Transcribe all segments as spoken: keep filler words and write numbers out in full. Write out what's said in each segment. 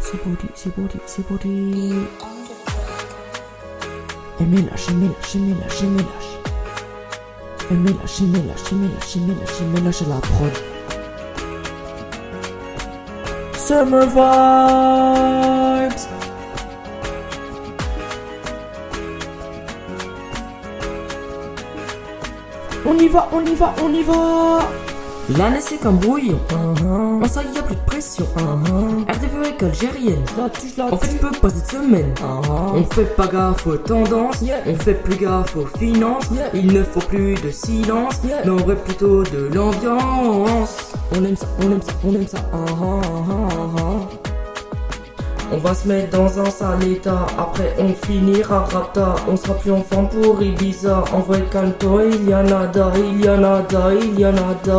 c'est body, c'est body, c'est body. Elle me lâche, elle me lâche, elle me lâche, elle me lâche. Elle me lâche, elle me lâche, elle me lâche, elle me lâche, elle me lâche la prod. Summer vibes. On y va, on y va, on y va. L'année c'est comme brouillon. Uh-huh. En ça y a plus de pression. Uh-huh. R D V avec algérienne. En fait je peux pas cette semaine. Uh-huh. On fait pas gaffe aux tendances. Yeah. On fait plus gaffe aux finances. Yeah. Il ne faut plus de silence. Yeah. Mais on veut plutôt de l'ambiance. On aime ça, on aime ça, on aime ça. Uh-huh, uh-huh, uh-huh. On va se mettre dans un sale état, après on finira rata. On sera plus en forme pour Ibiza. En vrai calme-toi, il y a nada, il y a nada, il y a nada.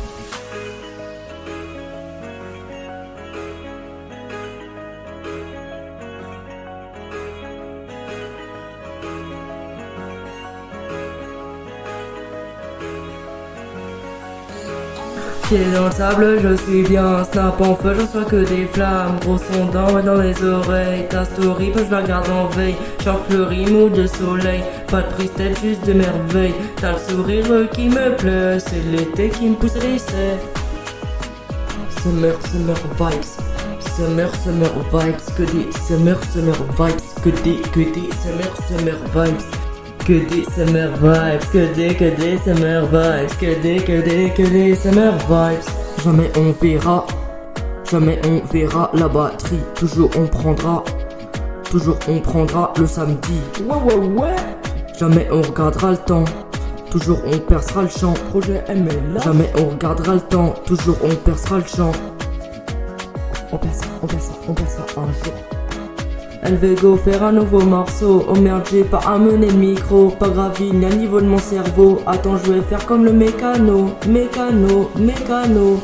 Pieds dans le sable, je suis bien. Snap en feu, je reçois que des flammes. Gros son dans, ouais, dans les oreilles. Ta story, je la regarde en veille. Genre fleurie, mood de soleil. Pas de tristesse, juste de merveille. T'as le sourire qui me plaît. C'est l'été qui me pousse à l'essai. Summer, summer vibes. Summer, summer vibes. Que des summer, summer vibes. Que des, que des summer, summer vibes. Que des summer vibes, que des, que des summer vibes, que des, que des, que des summer vibes. Jamais on verra, jamais on verra la batterie. Toujours on prendra, toujours on prendra le samedi. Ouais, ouais, ouais. Jamais on regardera le temps, toujours on percera le champ. Projet M L là. Jamais on regardera le temps, toujours on percera le champ. On percera, on percera, on percera un jour. Elle veut go faire un nouveau morceau. Oh merde, j'ai pas amené le micro. Pas grave, il y a niveau de mon cerveau. Attends, je vais faire comme le mécano. Mécano, mécano.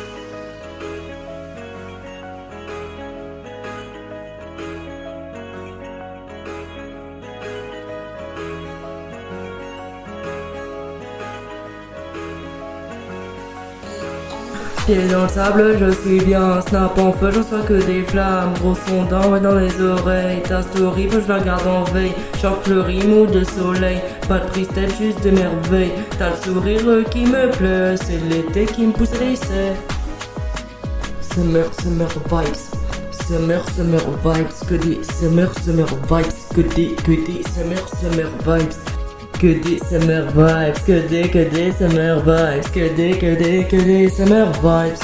Pieds dans le sable, je suis bien. Snap en feu, je reçois que des flammes. Gros son dans, ouais, dans les oreilles. Ta story, je la garde en veille. Genre fleurie, mood de soleil. Pas de tristesse, juste de merveille. T'as le sourire qui me plaît. C'est l'été qui me pousse à l'essai. Summer, summer vibes. Summer, summer vibes. Que des summer, summer vibes. Que des, que des summer, summer vibes. Que des summer vibes, que des, que des summer vibes, que des, que des, que des summer vibes.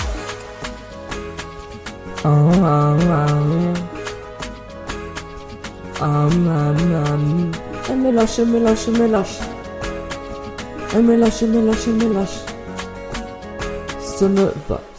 Ah, ah, ah. Ah, ah, ah. Elle me lâche, elle me lâche, elle me lâche. Elle me lâche, elle me lâche, elle me lâche. Summer vibes.